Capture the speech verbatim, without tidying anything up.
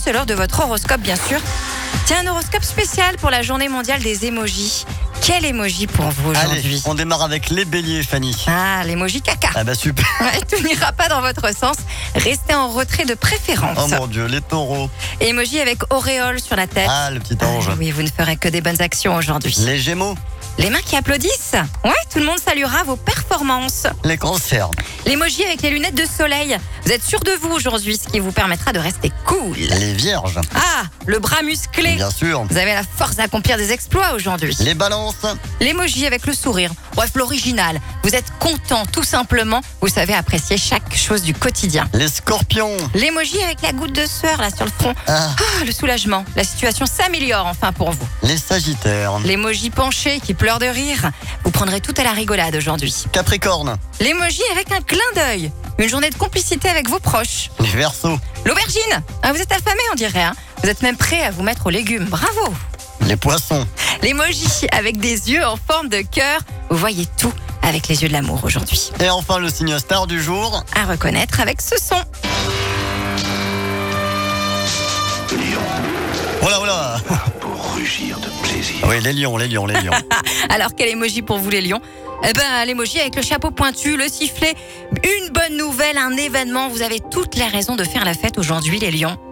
c'est l'heure de votre horoscope, bien sûr. Tiens, un horoscope spécial pour la journée mondiale des émojis. Quel émoji pour vous aujourd'hui? Allez, on démarre avec les béliers, Fanny. Ah, l'émoji caca. Ah bah super. Ouais, tout n'ira pas dans votre sens. Restez en retrait de préférence. Oh mon Dieu, les taureaux. Émoji avec auréole sur la tête. Ah, le petit ange. Ah oui, vous ne ferez que des bonnes actions aujourd'hui. Les gémeaux. Les mains qui applaudissent. Ouais, tout le monde saluera vos performances. Les cancers. L'émoji avec les lunettes de soleil. Vous êtes sûr de vous aujourd'hui, ce qui vous permettra de rester cool. Les vierges. Ah, le bras musclé. Bien sûr. Vous avez la force d'accomplir des exploits aujourd'hui. Les balances. L'émoji avec le sourire. Bref, l'original. Vous êtes content, tout simplement. Vous savez apprécier chaque chose du quotidien. Les scorpions. L'émoji avec la goutte de sueur là sur le front. Ah, Ah, le soulagement. La situation s'améliore enfin pour vous. les sagittaires. L'émoji penché qui pleure de rire. Vous prendrez tout à la rigolade aujourd'hui. Capricorne. L'émoji avec un clin d'œil. Une journée de complicité avec vos proches. Les verseaux. L'aubergine. Ah, vous êtes affamé, on dirait. Hein. Vous êtes même prêt à vous mettre aux légumes. Bravo. Les poissons. L'émoji avec des yeux en forme de cœur. Vous voyez tout avec les yeux de l'amour aujourd'hui. Et enfin, le signe star du jour. À reconnaître avec ce son. Oh là, oh là. Pour rugir de plaisir. Oui, les lions, les lions, les lions. Alors, quel émoji pour vous les lions? Eh ben, l'émoji avec le chapeau pointu, le sifflet. Une bonne nouvelle, un événement. Vous avez toutes les raisons de faire la fête aujourd'hui les lions.